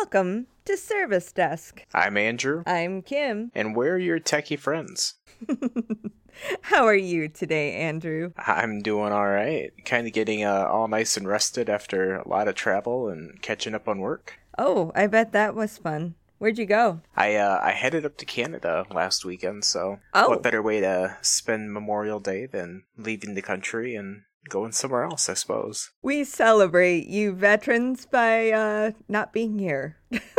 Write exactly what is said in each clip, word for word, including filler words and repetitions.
Welcome to Service Desk. I'm Andrew. I'm Kim. And we're your techie friends. How are you today, Andrew? I'm doing all right. Kind of getting uh, all nice and rested after a lot of travel and catching up on work. Oh, I bet that was fun. Where'd you go? I uh, I headed up to Canada last weekend, so oh. what better way to spend Memorial Day than leaving the country and going somewhere else, I suppose. We celebrate you veterans by uh, not being here.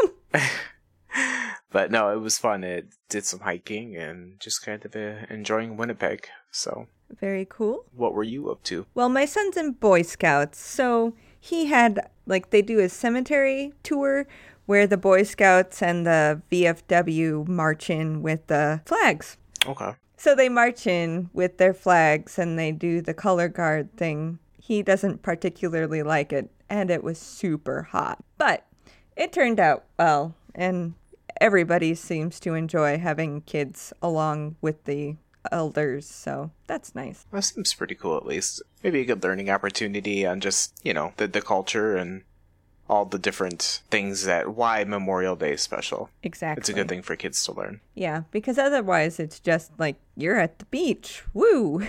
But no, it was fun. It did some hiking and just kind of uh, enjoying Winnipeg. So very cool. What were you up to? Well, my son's in Boy Scouts, so he had, like, they do a cemetery tour where the Boy Scouts and the V F W march in with the flags. Okay. So they march in with their flags and they do the color guard thing. He doesn't particularly like it, and it was super hot. But it turned out well, and everybody seems to enjoy having kids along with the elders, so that's nice. That seems pretty cool, at least. Maybe a good learning opportunity on just, you know, the, the culture and all the different things that why Memorial Day is special. Exactly. It's a good thing for kids to learn. Yeah, because otherwise it's just like, you're at the beach. Woo!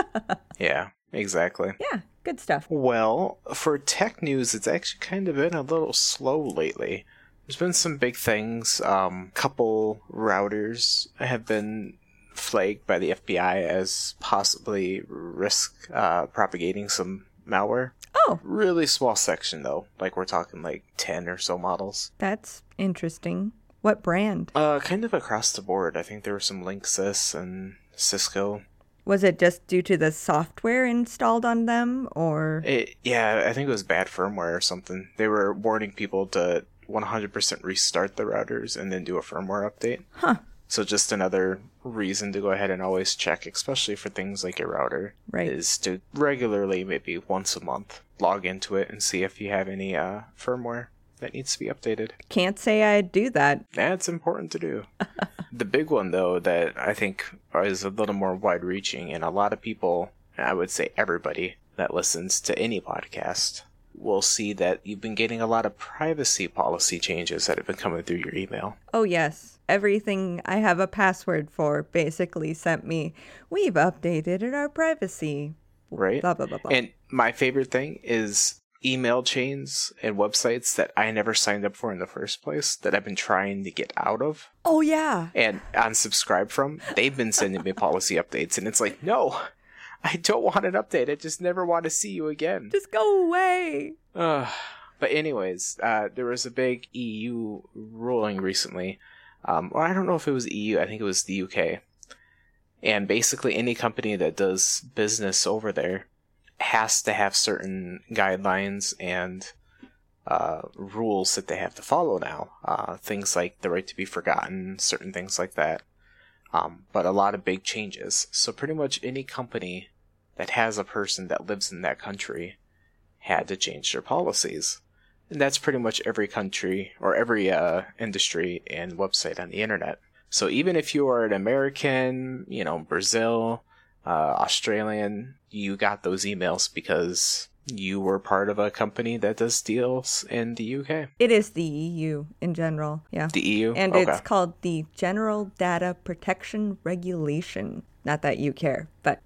Yeah, exactly. Yeah, good stuff. Well, for tech news, it's actually kind of been a little slow lately. There's been some big things. Um, couple routers have been flagged by the F B I as possibly risk uh, propagating some malware. Oh. Really small section, though. Like, we're talking like ten or so models. That's interesting. What brand? Uh, kind of across the board. I think there were some Linksys and Cisco. Was it just due to the software installed on them, or? It, yeah, I think it was bad firmware or something. They were warning people to one hundred percent restart the routers and then do a firmware update. Huh. So just another reason to go ahead and always check, especially for things like your router, right, is to regularly, maybe once a month, log into it and see if you have any uh, firmware that needs to be updated. Can't say I'd do that. That's important to do. The big one, though, that I think is a little more wide-reaching, and a lot of people, I would say everybody that listens to any podcast, will see that you've been getting a lot of privacy policy changes that have been coming through your email. Oh, yes. Everything I have a password for basically sent me, we've updated our privacy. Right. Blah, blah, blah, blah. And my favorite thing is email chains and websites that I never signed up for in the first place that I've been trying to get out of. Oh, yeah. And unsubscribe from. They've been sending me policy updates, and it's like, no, I don't want an update. I just never want to see you again. Just go away. Uh, but anyways, uh, there was a big E U ruling recently. Um, well, I don't know if it was E U. I think it was the U K. And basically any company that does business over there has to have certain guidelines and uh, rules that they have to follow now. Uh, things like the right to be forgotten, certain things like that. Um, but a lot of big changes. So pretty much any company that has a person that lives in that country had to change their policies. And that's pretty much every country or every uh, industry and website on the internet. So even if you are an American, you know, Brazil, uh, Australian, you got those emails because you were part of a company that does deals in the U K. It is the E U in general, yeah. The E U? And okay. It's called the General Data Protection Regulation. Not that you care, but...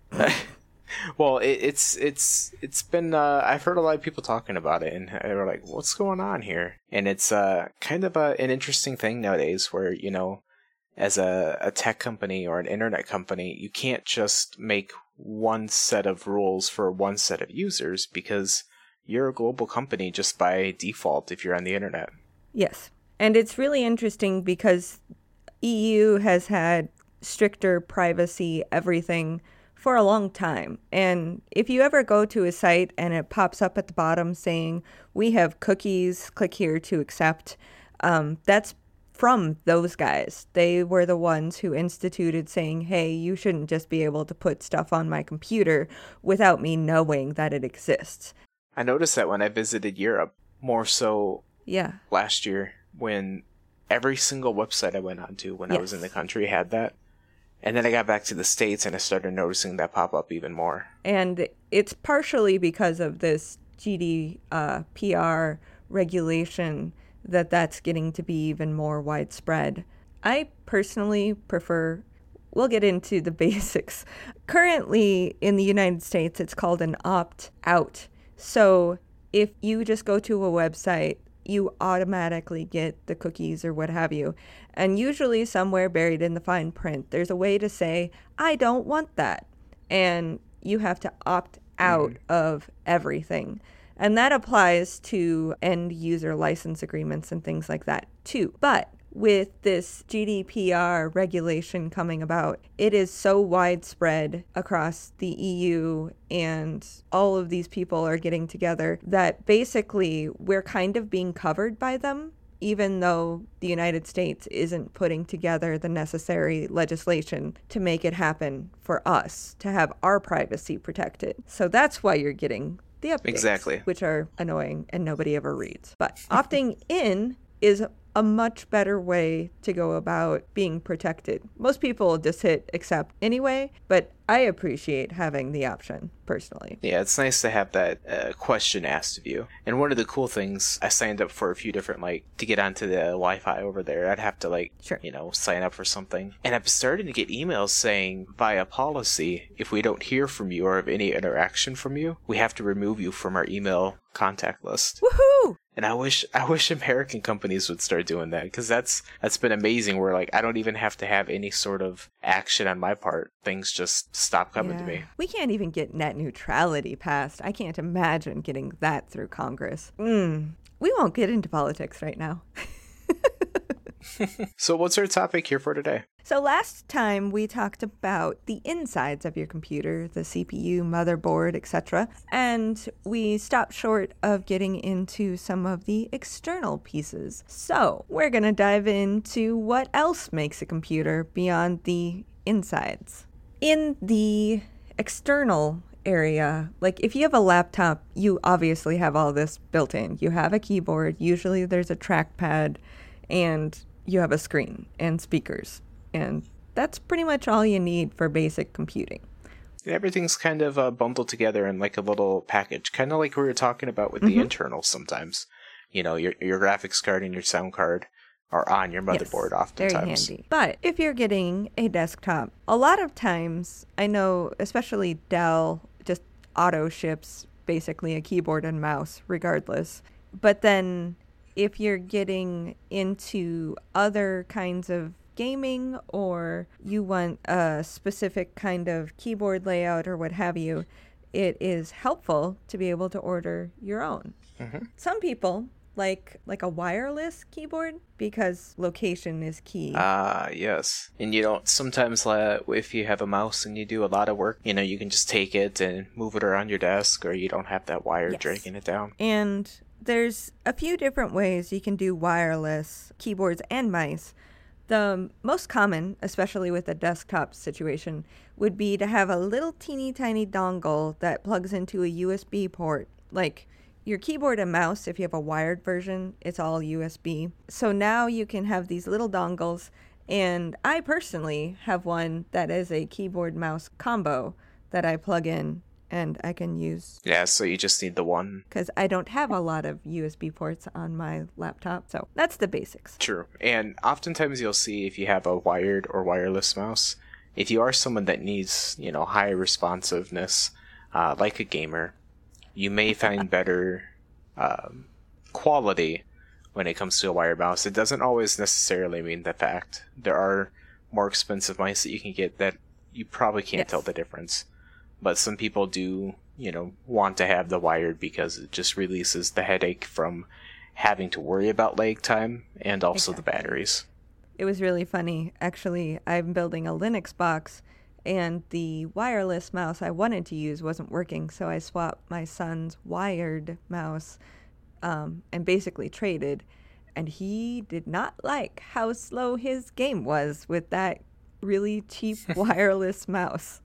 Well, it, it's it's it's been uh, I've heard a lot of people talking about it, and they were like, "What's going on here?" And it's uh, kind of a, an interesting thing nowadays, where you know, as a, a tech company or an internet company, you can't just make one set of rules for one set of users because you're a global company just by default if you're on the internet. Yes, and it's really interesting because E U has had stricter privacy everything for a long time. And if you ever go to a site and it pops up at the bottom saying, we have cookies, click here to accept, um, that's from those guys. They were the ones who instituted saying, hey, you shouldn't just be able to put stuff on my computer without me knowing that it exists. I noticed that when I visited Europe, more so yeah. last year, when every single website I went onto when yes. I was in the country had that. And then I got back to the States and I started noticing that pop up even more. And it's partially because of this G D P R regulation that that's getting to be even more widespread. I personally prefer, we'll get into the basics. Currently in the United States, it's called an opt-out. So if you just go to a website, you automatically get the cookies or what have you. And usually somewhere buried in the fine print, there's a way to say, I don't want that. And you have to opt out mm-hmm. of everything. And that applies to end user license agreements and things like that too. But with this G D P R regulation coming about, it is so widespread across the E U and all of these people are getting together that basically we're kind of being covered by them, even though the United States isn't putting together the necessary legislation to make it happen for us, to have our privacy protected. So that's why you're getting the updates, exactly, which are annoying and nobody ever reads. But opting in is a much better way to go about being protected. Most people just hit accept anyway, but I appreciate having the option personally. Yeah, it's nice to have that uh, question asked of you. And one of the cool things, I signed up for a few different, like, to get onto the Wi-Fi over there, I'd have to, like, sure. you know, sign up for something. And I'm starting to get emails saying, via policy, if we don't hear from you or have any interaction from you, we have to remove you from our email contact list. Woohoo! And I wish I wish American companies would start doing that, because that's that's been amazing. Where like I don't even have to have any sort of action on my part; things just stop coming yeah. to me. We can't even get net neutrality passed. I can't imagine getting that through Congress. Mm. We won't get into politics right now. So what's our topic here for today? So last time we talked about the insides of your computer, the C P U, motherboard, et cetera. And we stopped short of getting into some of the external pieces. So we're going to dive into what else makes a computer beyond the insides. In the external area, like if you have a laptop, you obviously have all this built in. You have a keyboard, usually there's a trackpad, and you have a screen and speakers. And that's pretty much all you need for basic computing. Everything's kind of uh, bundled together in like a little package, kind of like we were talking about with mm-hmm. the internals sometimes. You know, your your graphics card and your sound card are on your motherboard yes, oftentimes. Very handy. But if you're getting a desktop, a lot of times, I know, especially Dell, just auto ships basically a keyboard and mouse regardless. But then if you're getting into other kinds of gaming or you want a specific kind of keyboard layout or what have you, it is helpful to be able to order your own. Mm-hmm. Some people like like a wireless keyboard because location is key. Ah, yes. And you don't sometimes uh, if you have a mouse and you do a lot of work, you know, you can just take it and move it around your desk, or you don't have that wire yes. dragging it down. And there's a few different ways you can do wireless keyboards and mice. The most common, especially with a desktop situation, would be to have a little teeny tiny dongle that plugs into a U S B port. Like your keyboard and mouse, if you have a wired version, it's all U S B. So now you can have these little dongles, and I personally have one that is a keyboard mouse combo that I plug in and I can use. Yeah, so you just need the one. Because I don't have a lot of U S B ports on my laptop. So that's the basics. True. And oftentimes you'll see if you have a wired or wireless mouse, if you are someone that needs, you know, high responsiveness, uh, like a gamer, you may find better um, quality when it comes to a wired mouse. It doesn't always necessarily mean the fact. There are more expensive mice that you can get that you probably can't yes. tell the difference. But some people do, you know, want to have the wired because it just releases the headache from having to worry about lag time and also exactly. the batteries. It was really funny. Actually, I'm building a Linux box, and the wireless mouse I wanted to use wasn't working, so I swapped my son's wired mouse um, and basically traded. And he did not like how slow his game was with that really cheap wireless mouse.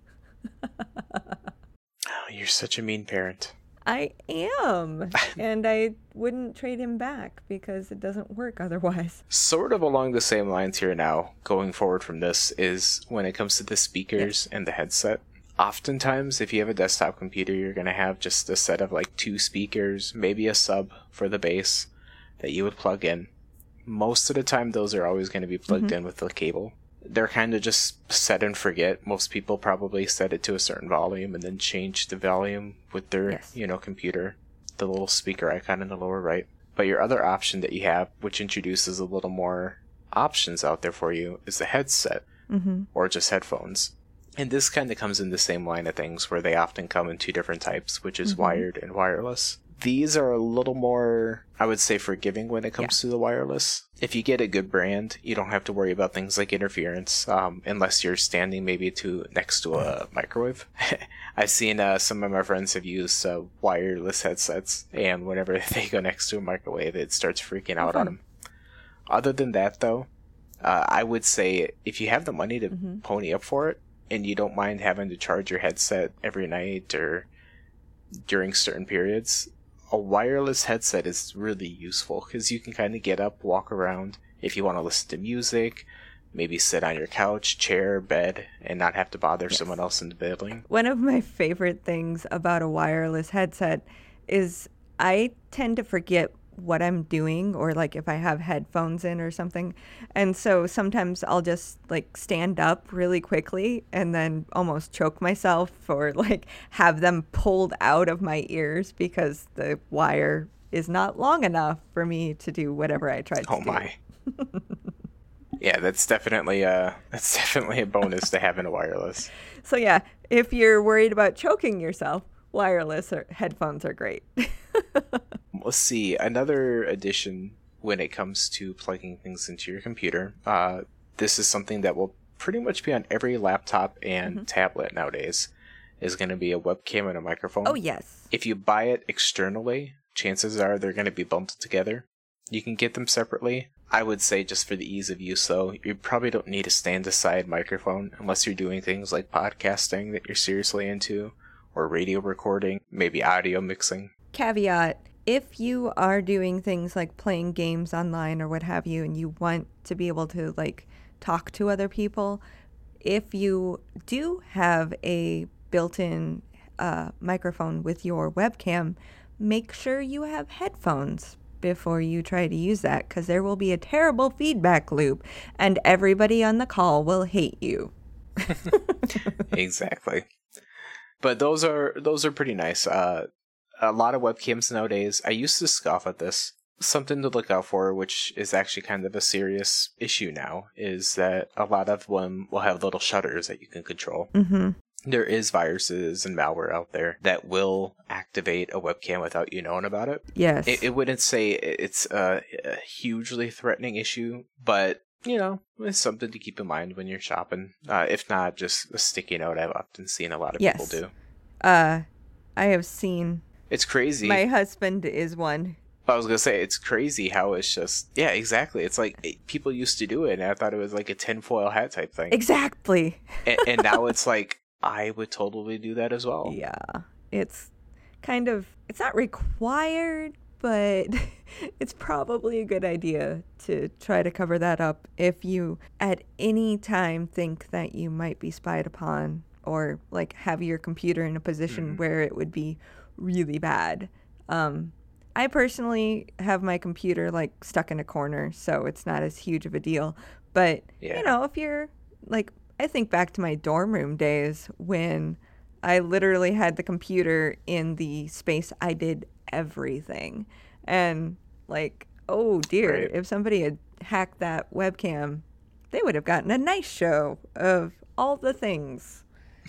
Oh, you're such a mean parent. I am. And I wouldn't trade him back because it doesn't work otherwise. Sort of along the same lines here now, going forward from this, is when it comes to the speakers yes. and the headset. Oftentimes, if you have a desktop computer, you're going to have just a set of like two speakers, maybe a sub for the bass. that you would plug in. Most of the time, those are always going to be plugged mm-hmm. in with the cable. They're kind of just set and forget. Most people probably set it to a certain volume and then change the volume with their, yes. you know, computer, the little speaker icon in the lower right. But your other option that you have, which introduces a little more options out there for you, is the headset mm-hmm. or just headphones. And this kind of comes in the same line of things where they often come in two different types, which is mm-hmm. wired and wireless. These are a little more, I would say, forgiving when it comes yeah. to the wireless. If you get a good brand, you don't have to worry about things like interference, um, unless you're standing maybe to next to a microwave. I've seen uh, some of my friends have used uh, wireless headsets, and whenever they go next to a microwave, it starts freaking out mm-hmm. on them. Other than that, though, uh, I would say if you have the money to mm-hmm. pony up for it, and you don't mind having to charge your headset every night or during certain periods, a wireless headset is really useful because you can kind of get up, walk around. If you want to listen to music, maybe sit on your couch, chair, bed, and not have to bother yes. someone else in the building. One of my favorite things about a wireless headset is I tend to forget what I'm doing, or like if I have headphones in or something. And so sometimes I'll just like stand up really quickly and then almost choke myself, or like have them pulled out of my ears because the wire is not long enough for me to do whatever I tried to oh do. Oh my. Yeah, that's definitely a, that's definitely a bonus to having a wireless. So yeah, if you're worried about choking yourself, wireless or headphones are great. Let's see, another addition when it comes to plugging things into your computer. Uh, this is something that will pretty much be on every laptop and mm-hmm. tablet nowadays, is going to be a webcam and a microphone. Oh, yes. If you buy it externally, chances are they're going to be bundled together. You can get them separately. I would say just for the ease of use, though, you probably don't need a stand-aside microphone unless you're doing things like podcasting that you're seriously into, or radio recording, maybe audio mixing. Caveat, if you are doing things like playing games online or what have you, and you want to be able to like talk to other people, if you do have a built-in uh, microphone with your webcam, make sure you have headphones before you try to use that, because there will be a terrible feedback loop and everybody on the call will hate you. Exactly. But those are those are pretty nice. Uh, a lot of webcams nowadays, I used to scoff at this. Something to look out for, which is actually kind of a serious issue now, is that a lot of them will have little shutters that you can control. Mm-hmm. There is viruses and malware out there that will activate a webcam without you knowing about it. Yes. It, it wouldn't say it's a, a hugely threatening issue, but, you know, it's something to keep in mind when you're shopping. Uh, if not, just a sticky note I've often seen a lot of yes. people do. Uh, I have seen... It's crazy. My husband is one. I was going to say, it's crazy how it's just... Yeah, exactly. It's like it, people used to do it, and I thought it was like a tinfoil hat type thing. Exactly. and, and now it's like, I would totally do that as well. Yeah. It's kind of... It's not required, but it's probably a good idea to try to cover that up if you at any time think that you might be spied upon, or like have your computer in a position mm-hmm. where it would be really bad. Um, I personally have my computer like stuck in a corner, so it's not as huge of a deal. But, yeah. you know, if you're like, I think back to my dorm room days when I literally had the computer in the space I did everything. And like, oh dear, right. if somebody had hacked that webcam, they would have gotten a nice show of all the things.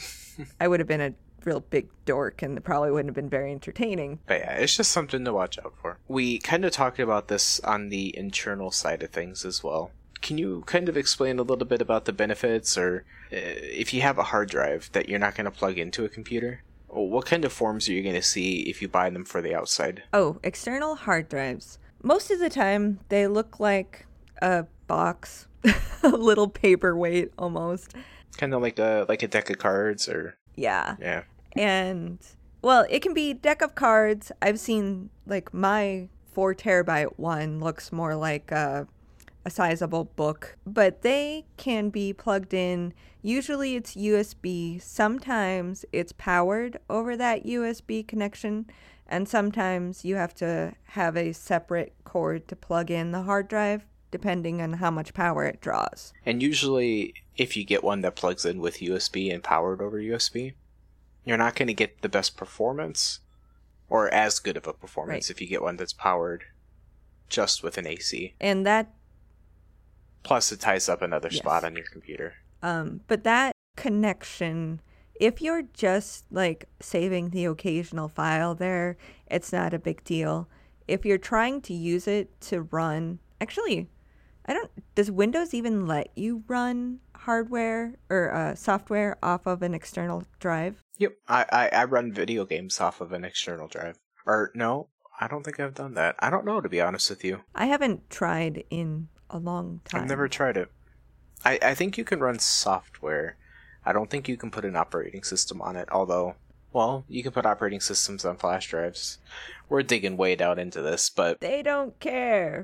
I would have been a real big dork, and it probably wouldn't have been very entertaining. But yeah, it's just something to watch out for. We kind of talked about this on the internal side of things as well. Can you kind of explain a little bit about the benefits, or uh, if you have a hard drive that you're not going to plug into a computer, what kind of forms are you going to see if you buy them for the outside? Oh, external hard drives. Most of the time, they look like a box, a little paperweight almost. Kind of like a like a deck of cards, or... Yeah. Yeah. And, well, it can be deck of cards. I've seen, like, my four terabyte one looks more like a, a sizable book. But they can be plugged in. Usually it's U S B. Sometimes it's powered over that U S B connection. And sometimes you have to have a separate cord to plug in the hard drive, depending on how much power it draws. And usually, if you get one that plugs in with U S B and powered over U S B, you're not going to get the best performance, or as good of a performance right. if you get one that's powered just with an A C. And that... Plus, it ties up another yes. spot on your computer. Um, but that connection, if you're just, like, saving the occasional file there, it's not a big deal. If you're trying to use it to run... Actually, I don't... Does Windows even let you run hardware or uh, software off of an external drive? Yep. I, I, I run video games off of an external drive. Or, no, I don't think I've done that. I don't know, to be honest with you. I haven't tried in a long time. I've never tried it. I, I think you can run software. I don't think you can put an operating system on it, although, well, you can put operating systems on flash drives. We're digging way down into this, but... They don't care.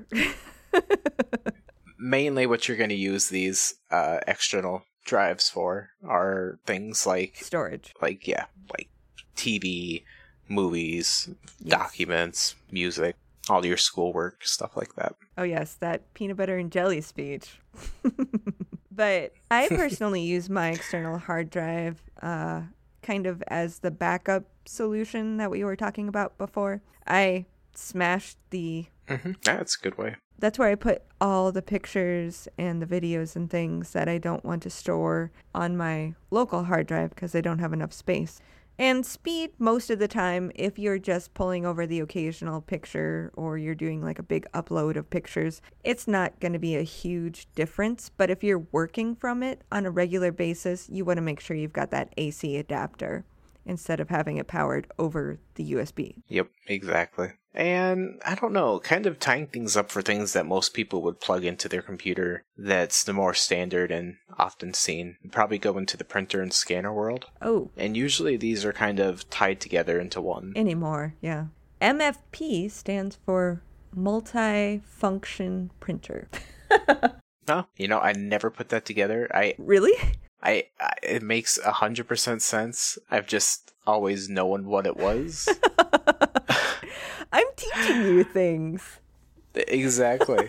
Mainly what you're going to use these uh, external drives for are things like... Storage. Like, yeah, like T V, movies, yes. documents, music, all your schoolwork, stuff like that. Oh, yes, that peanut butter and jelly speech. But I personally use my external hard drive uh, kind of as the backup solution that we were talking about before. I smashed the... Mm-hmm. That's a good way. That's where I put all the pictures and the videos and things that I don't want to store on my local hard drive because I don't have enough space. And speed, most of the time, if you're just pulling over the occasional picture or you're doing like a big upload of pictures, it's not going to be a huge difference. But if you're working from it on a regular basis, you want to make sure you've got that A C adapter instead of having it powered over the U S B. Yep, exactly. And I don't know, kind of tying things up for things that most people would plug into their computer that's the more standard and often seen. Probably go into the printer and scanner world. Oh. And usually these are kind of tied together into one. Anymore, yeah. M F P stands for Multi-Function Printer. No, you know, I never put that together. I Really? I, I it makes one hundred percent sense. I've just always known what it was. I'm teaching you things. Exactly.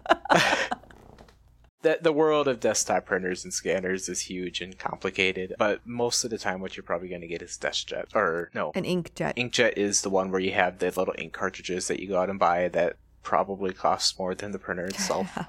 the, the world of desktop printers and scanners is huge and complicated, but most of the time what you're probably going to get is DeskJet. Or, no. An inkjet. Inkjet is the one where you have the little ink cartridges that you go out and buy that probably costs more than the printer itself.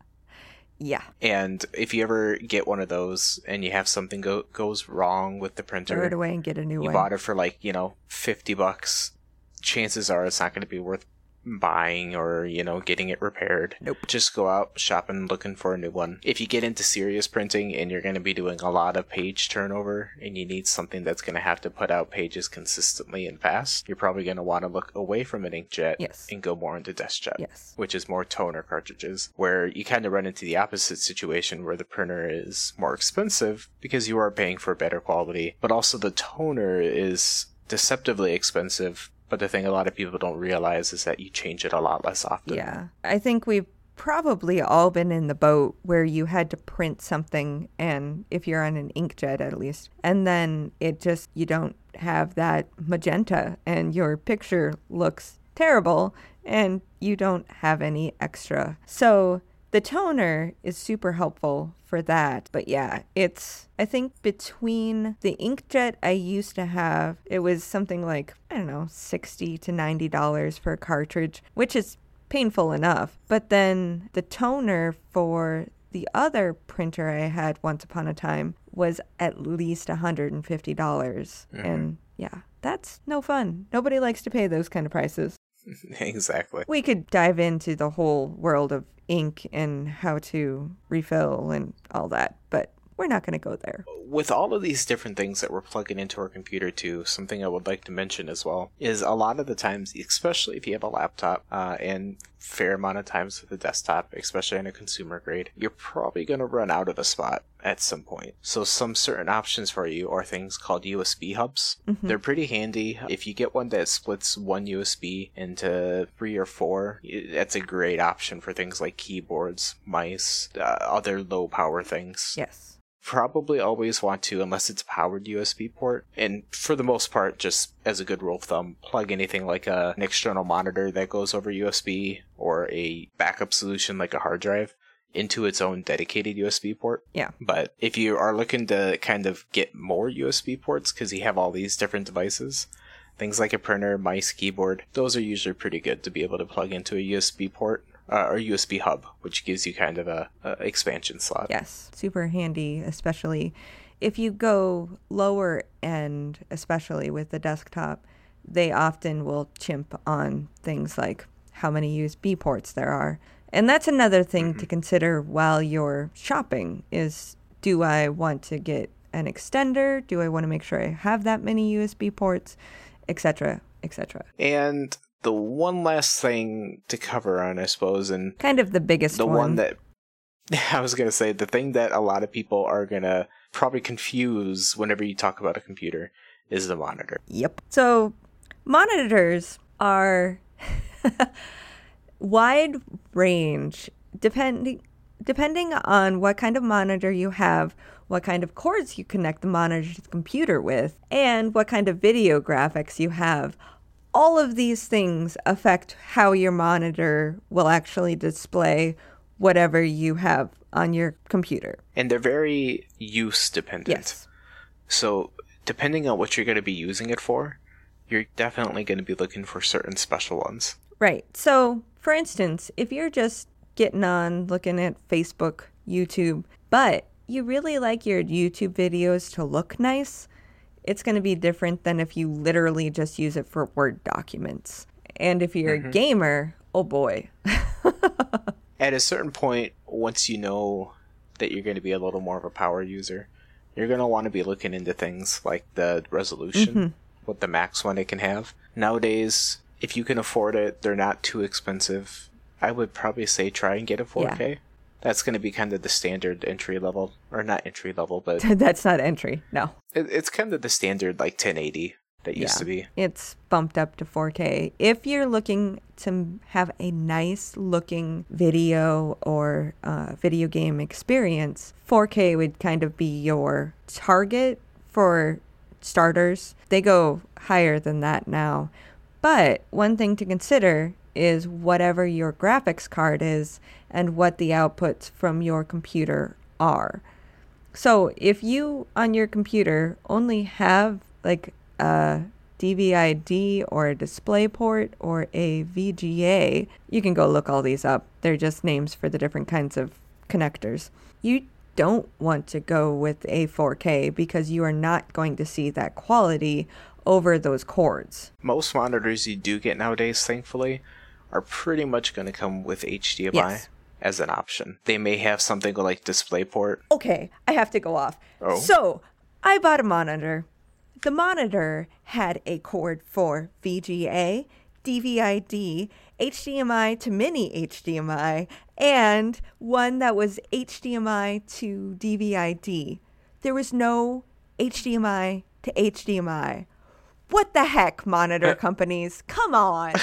Yeah. And if you ever get one of those and you have something go goes wrong with the printer, throw it away and get a new you one. You bought it for like, you know, fifty bucks. Chances are it's not going to be worth buying or, you know, getting it repaired. Nope. Just go out shopping looking for a new one. If you get into serious printing and you're going to be doing a lot of page turnover and you need something that's going to have to put out pages consistently and fast, you're probably going to want to look away from an inkjet yes. and go more into DeskJet, yes. which is more toner cartridges, where you kind of run into the opposite situation where the printer is more expensive because you are paying for better quality, but also the toner is deceptively expensive. But the thing a lot of people don't realize is that you change it a lot less often. Yeah. I think we've probably all been in the boat where you had to print something, and if you're on an inkjet at least, and then it just, you don't have that magenta and your picture looks terrible and you don't have any extra. So the toner is super helpful for that. But yeah, it's, I think between the inkjet I used to have, it was something like, I don't know, sixty to ninety dollars for a cartridge, which is painful enough. But then the toner for the other printer I had once upon a time was at least one hundred fifty dollars. Mm-hmm. And yeah, that's no fun. Nobody likes to pay those kind of prices. Exactly. We could dive into the whole world of ink and how to refill and all that, but we're not going to go there. With all of these different things that we're plugging into our computer too, something I would like to mention as well is a lot of the times, especially if you have a laptop uh, and fair amount of times with a desktop, especially in a consumer grade, you're probably going to run out of a spot at some point. So some certain options for you are things called U S B hubs. Mm-hmm. They're pretty handy. If you get one that splits one U S B into three or four, that's a great option for things like keyboards, mice, uh, other low power things. Yes. probably always want to, unless it's a powered U S B port, and for the most part, just as a good rule of thumb, plug anything like a, an external monitor that goes over U S B or a backup solution like a hard drive into its own dedicated U S B port. Yeah. But if you are looking to kind of get more U S B ports, because you have all these different devices, things like a printer, mice, keyboard, those are usually pretty good to be able to plug into a U S B port. Uh, or U S B hub, which gives you kind of a, a expansion slot. Yes, super handy, especially if you go lower end, especially with the desktop. They often will chimp on things like how many U S B ports there are. And that's another thing mm-hmm. to consider while you're shopping is, do I want to get an extender? Do I want to make sure I have that many U S B ports, et cetera, et cetera. And the one last thing to cover on, I suppose, and kind of the biggest the one. one that I was going to say, the thing that a lot of people are going to probably confuse whenever you talk about a computer is the monitor. Yep. So monitors are wide range depending depending on what kind of monitor you have, what kind of cords you connect the monitor to the computer with, and what kind of video graphics you have. All of these things affect how your monitor will actually display whatever you have on your computer. And they're very use dependent. Yes. So depending on what you're going to be using it for, you're definitely going to be looking for certain special ones. Right. So, for instance, if you're just getting on looking at Facebook, YouTube, but you really like your YouTube videos to look nice, it's going to be different than if you literally just use it for Word documents. And if you're mm-hmm. a gamer, oh boy. At a certain point, once you know that you're going to be a little more of a power user, you're going to want to be looking into things like the resolution, mm-hmm. what the max one it can have. Nowadays, if you can afford it, they're not too expensive. I would probably say try and get a four K. Yeah. That's going to be kind of the standard entry level, or not entry level, but... That's not entry, no. It, it's kind of the standard, like, ten eighty that used yeah, to be. It's bumped up to four K. If you're looking to have a nice-looking video or uh, video game experience, four K would kind of be your target for starters. They go higher than that now. But one thing to consider is whatever your graphics card is and what the outputs from your computer are. So if you on your computer only have like a D V I D or a DisplayPort or a V G A, you can go look all these up. They're just names for the different kinds of connectors. You don't want to go with a four K because you are not going to see that quality over those cords. Most monitors you do get nowadays, thankfully, are pretty much going to come with H D M I yes. as an option. They may have something like DisplayPort. Okay, I have to go off. Oh. So, I bought a monitor. The monitor had a cord for V G A, D V I D, H D M I to mini H D M I, and one that was H D M I to D V I D. There was no H D M I to H D M I. What the heck, monitor companies? Come on.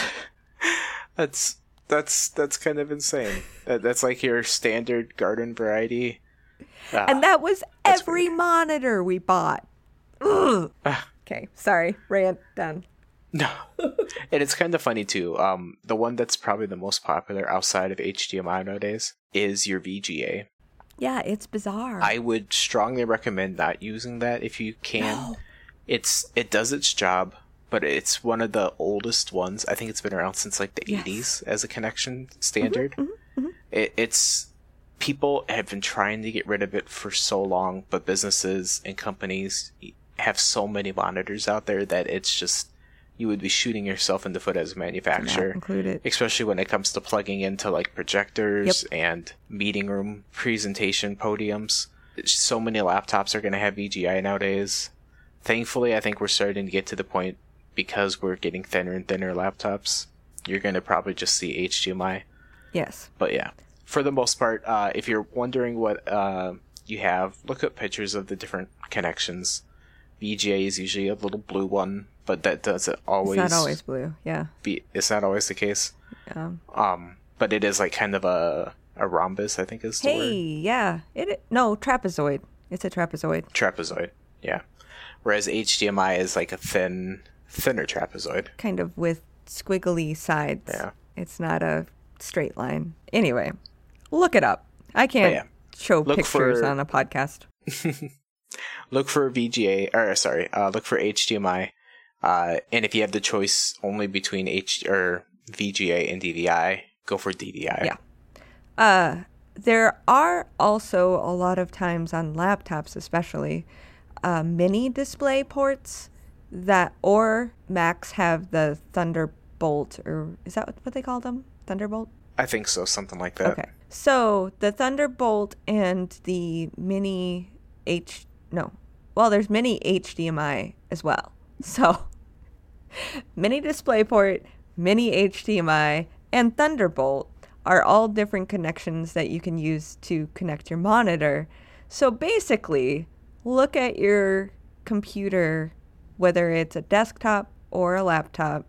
That's that's that's kind of insane. That, that's like your standard garden variety. Ah, and that was every weird. monitor we bought. Ugh. Ah. Okay, sorry. Rant done. No. And it's kind of funny too. Um, the one that's probably the most popular outside of H D M I nowadays is your V G A. Yeah, it's bizarre. I would strongly recommend not using that if you can. No. It's it does its job. But it's one of the oldest ones. I think it's been around since like the yes. eighties as a connection standard. Mm-hmm, mm-hmm, mm-hmm. It, it's people have been trying to get rid of it for so long, but businesses and companies have so many monitors out there that it's just you would be shooting yourself in the foot as a manufacturer. Include it. Especially when it comes to plugging into like projectors yep. and meeting room presentation podiums. So many laptops are going to have V G A nowadays. Thankfully, I think we're starting to get to the point. Because we're getting thinner and thinner laptops, you're going to probably just see H D M I. Yes. But yeah, for the most part, uh, if you're wondering what uh, you have, look up pictures of the different connections. V G A is usually a little blue one, but that doesn't always... It's not always blue, yeah. Be, it's not always the case. Yeah. Um, but it is like kind of a, a rhombus, I think is the hey, word. Hey, yeah. It No, trapezoid. It's a trapezoid. Trapezoid, yeah. Whereas H D M I is like a thin, thinner trapezoid. Kind of with squiggly sides. Yeah. It's not a straight line. Anyway, look it up. I can't yeah. show Look pictures for... on a podcast. Look for V G A, or sorry, uh, look for H D M I. Uh, and if you have the choice only between H or V G A and D V I, go for D V I. Yeah. Uh, there are also a lot of times on laptops, especially, uh, mini display ports that, or Macs have the Thunderbolt, or is that what they call them? Thunderbolt? I think so, something like that. Okay. So the Thunderbolt and the mini H, no, well, there's mini H D M I as well. So mini DisplayPort, mini H D M I, and Thunderbolt are all different connections that you can use to connect your monitor. So basically, look at your computer, whether it's a desktop or a laptop,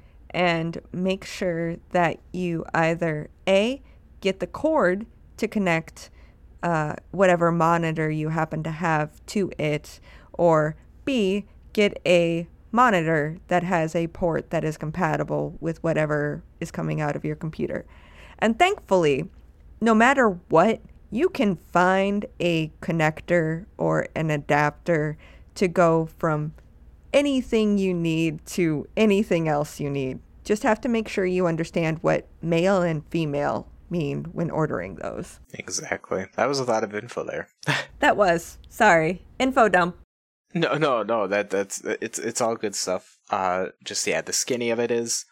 and make sure that you either A, get the cord to connect uh, whatever monitor you happen to have to it, or B, get a monitor that has a port that is compatible with whatever is coming out of your computer. And thankfully, no matter what, you can find a connector or an adapter to go from anything you need to anything else you need. Just have to make sure you understand what male and female mean when ordering those. Exactly. That was a lot of info there. That was. Sorry. Info dump. No, no, no. That that's it's it's all good stuff. Uh, just yeah, the skinny of it is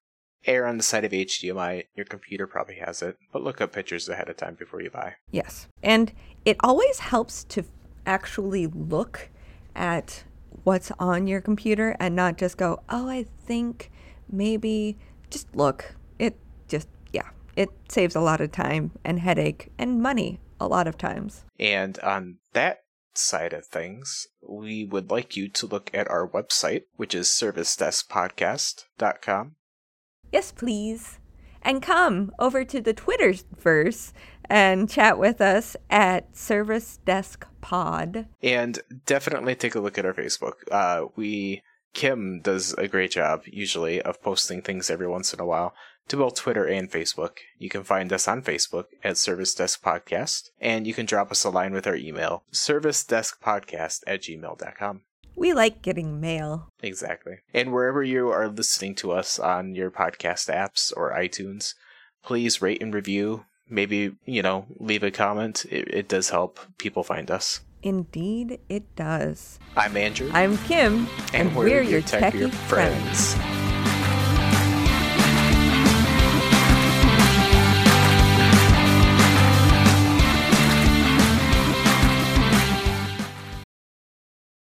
err on the side of H D M I. Your computer probably has it, but look up pictures ahead of time before you buy. Yes, and it always helps to actually look at what's on your computer and not just go, oh, I think maybe. Just look. It just yeah, it saves a lot of time and headache and money a lot of times. And on that side of things, we would like you to look at our website, which is service desk podcast dot com. Yes, please. And come over to the Twitterverse and chat with us at Service Desk Pod. And definitely take a look at our Facebook. Uh, we Kim does a great job, usually, of posting things every once in a while to both Twitter and Facebook. You can find us on Facebook at Service Desk Podcast, and you can drop us a line with our email, service desk podcast at gmail dot com. We like getting mail. Exactly. And wherever you are listening to us on your podcast apps or iTunes, please rate and review. Maybe, you know, leave a comment. It, it does help people find us. Indeed, it does. I'm Andrew. I'm Kim. And, and we're, we're your your techie techie friends. friends.